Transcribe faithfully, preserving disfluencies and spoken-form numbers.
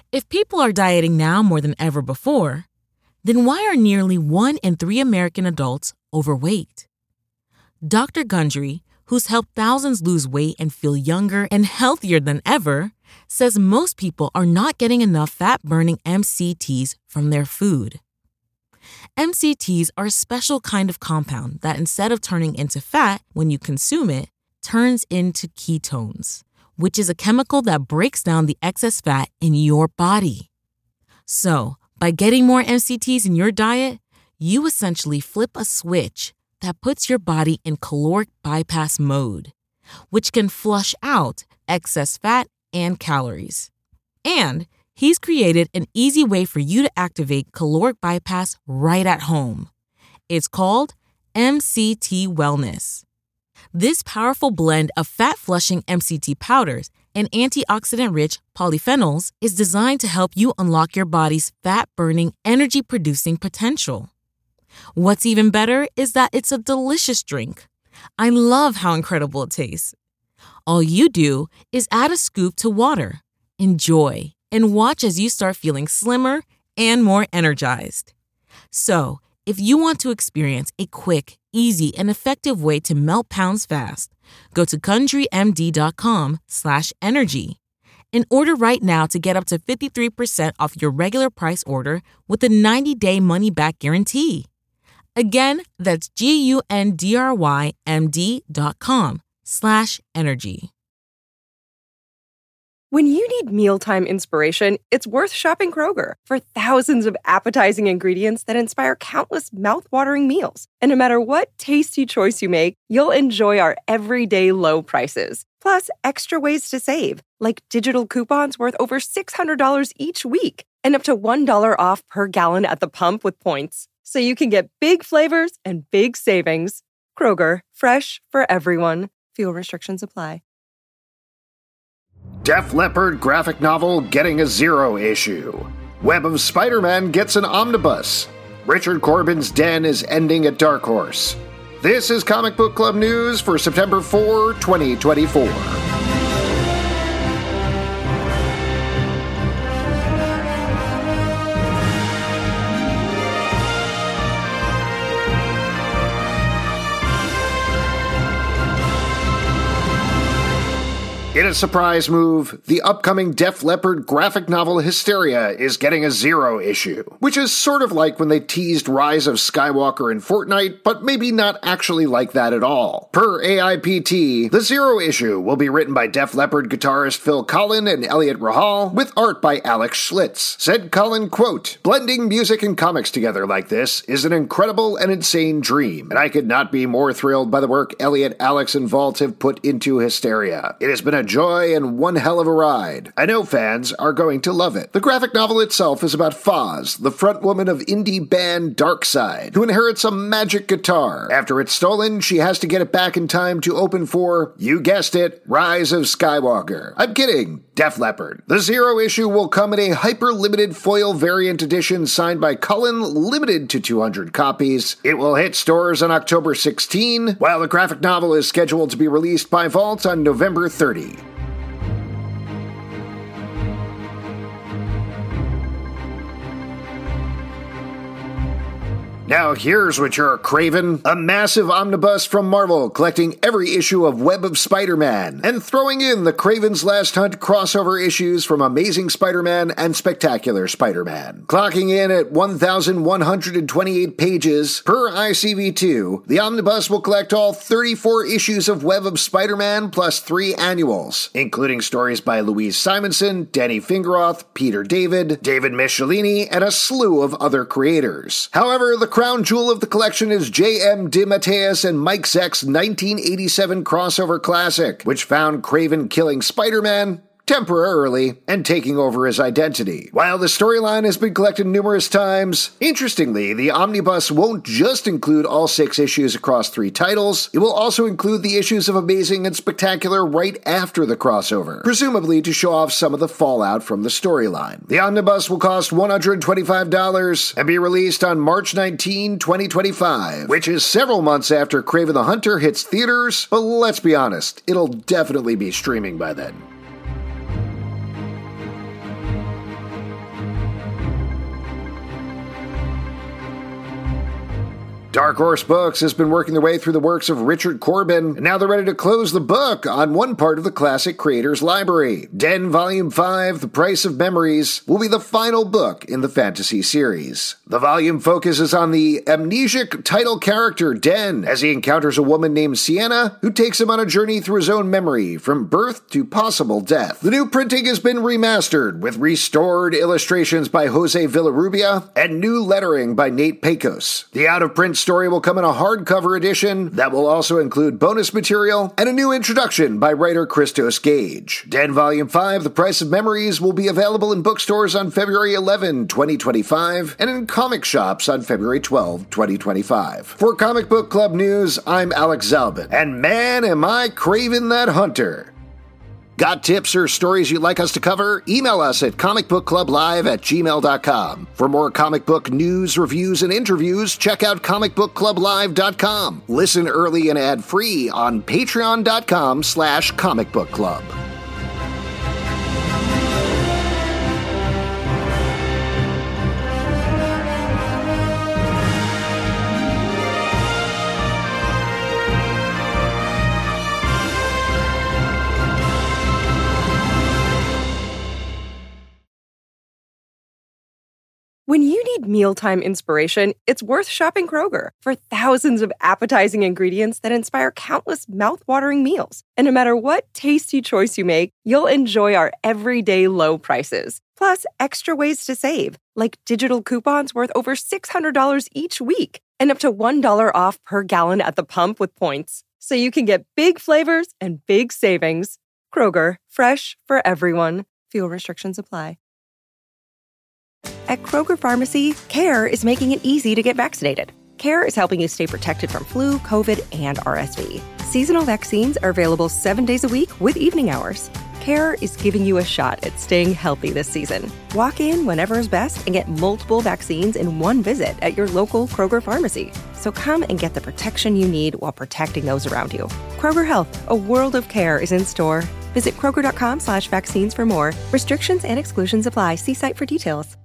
If people are dieting now more than ever before, then why are nearly one in three American adults overweight? Doctor Gundry, who's helped thousands lose weight and feel younger and healthier than ever, says most people are not getting enough fat-burning M C Ts from their food. M C Ts are a special kind of compound that, instead of turning into fat when you consume it, turns into ketones, which is a chemical that breaks down the excess fat in your body. So, by getting more M C Ts in your diet, you essentially flip a switch that puts your body in caloric bypass mode, which can flush out excess fat and calories. And he's created an easy way for you to activate caloric bypass right at home. It's called M C T Wellness. This powerful blend of fat-flushing M C T powders and antioxidant-rich polyphenols is designed to help you unlock your body's fat-burning, energy-producing potential. What's even better is that it's a delicious drink. I love how incredible it tastes. All you do is add a scoop to water, enjoy, and watch as you start feeling slimmer and more energized. So, if you want to experience a quick, easy, and effective way to melt pounds fast, go to GundryMD.com slash energy and order right now to get up to fifty-three percent off your regular price order with a ninety-day money-back guarantee. Again, that's G-U-N-D-R-Y-M-D.com slash energy. When you need mealtime inspiration, it's worth shopping Kroger for thousands of appetizing ingredients that inspire countless mouth-watering meals. And no matter what tasty choice you make, you'll enjoy our everyday low prices. Plus, extra ways to save, like digital coupons worth over six hundred dollars each week and up to one dollar off per gallon at the pump with points. So you can get big flavors and big savings. Kroger, fresh for everyone. Fuel restrictions apply. Def Leppard graphic novel getting a zero issue. Web of Spider-Man gets an omnibus. Richard Corbin's Den is ending at Dark Horse. This is Comic Book Club News for September fourth, twenty twenty-four. In a surprise move, the upcoming Def Leppard graphic novel Hysteria is getting a zero issue, which is sort of like when they teased Rise of Skywalker in Fortnite, but maybe not actually like that at all. Per A I P T, the zero issue will be written by Def Leppard guitarist Phil Collen and Elliot Rahal, with art by Alex Schlitz. Said Collen, quote, "Blending music and comics together like this is an incredible and insane dream, and I could not be more thrilled by the work Elliot, Alex, and Vault have put into Hysteria. It has been a joy and one hell of a ride. I know fans are going to love it." The graphic novel itself is about Foz, the frontwoman of indie band Darkside, who inherits a magic guitar. After it's stolen, she has to get it back in time to open for, you guessed it, Rise of Skywalker. I'm kidding. Def Leppard. The zero issue will come in a hyper-limited foil variant edition signed by Cullen, limited to two hundred copies. It will hit stores on October sixteenth, while the graphic novel is scheduled to be released by Vault on November thirtieth. Now here's what you're craving. A massive omnibus from Marvel collecting every issue of Web of Spider-Man and throwing in the Kraven's Last Hunt crossover issues from Amazing Spider-Man and Spectacular Spider-Man. Clocking in at one thousand one hundred twenty-eight pages per I C V two, the omnibus will collect all thirty-four issues of Web of Spider-Man plus three annuals, including stories by Louise Simonson, Danny Fingeroth, Peter David, David Michelini, and a slew of other creators. However, the crown jewel of the collection is J M DeMatteis and Mike Zeck's nineteen eighty-seven crossover classic, which found Kraven killing Spider-Man temporarily and taking over his identity. While the storyline has been collected numerous times, interestingly, the omnibus won't just include all six issues across three titles, it will also include the issues of Amazing and Spectacular right after the crossover, presumably to show off some of the fallout from the storyline. The omnibus will cost one hundred twenty-five dollars and be released on March nineteenth, twenty twenty-five, which is several months after Kraven the Hunter hits theaters, but let's be honest, it'll definitely be streaming by then. Dark Horse Books has been working their way through the works of Richard Corbin, and now they're ready to close the book on one part of the classic creator's library. Den Volume five, The Price of Memories, will be the final book in the fantasy series. The volume focuses on the amnesic title character Den as he encounters a woman named Sienna who takes him on a journey through his own memory from birth to possible death. The new printing has been remastered with restored illustrations by Jose Villarrubia and new lettering by Nate Pecos. The out-of-print story will come in a hardcover edition that will also include bonus material and a new introduction by writer Christos Gage. Den Volume five, The Price of Memories, will be available in bookstores on February eleventh, twenty twenty-five, and in comic shops on February twelfth, twenty twenty-five. For Comic Book Club News, I'm Alex Zalbin, and man, am I craving that hunter. Got tips or stories you'd like us to cover? Email us at comicbookclublive at gmail dot com. For more comic book news, reviews, and interviews, check out comic book club live dot com. Listen early and ad-free on patreon dot com slash comic book club. When you need mealtime inspiration, it's worth shopping Kroger for thousands of appetizing ingredients that inspire countless mouth-watering meals. And no matter what tasty choice you make, you'll enjoy our everyday low prices. Plus, extra ways to save, like digital coupons worth over six hundred dollars each week and up to one dollar off per gallon at the pump with points. So you can get big flavors and big savings. Kroger, fresh for everyone. Fuel restrictions apply. At Kroger Pharmacy, CARE is making it easy to get vaccinated. CARE is helping you stay protected from flu, COVID, and R S V. Seasonal vaccines are available seven days a week with evening hours. CARE is giving you a shot at staying healthy this season. Walk in whenever is best and get multiple vaccines in one visit at your local Kroger Pharmacy. So come and get the protection you need while protecting those around you. Kroger Health, a world of care, is in store. Visit kroger dot com slash vaccines for more. Restrictions and exclusions apply. See site for details.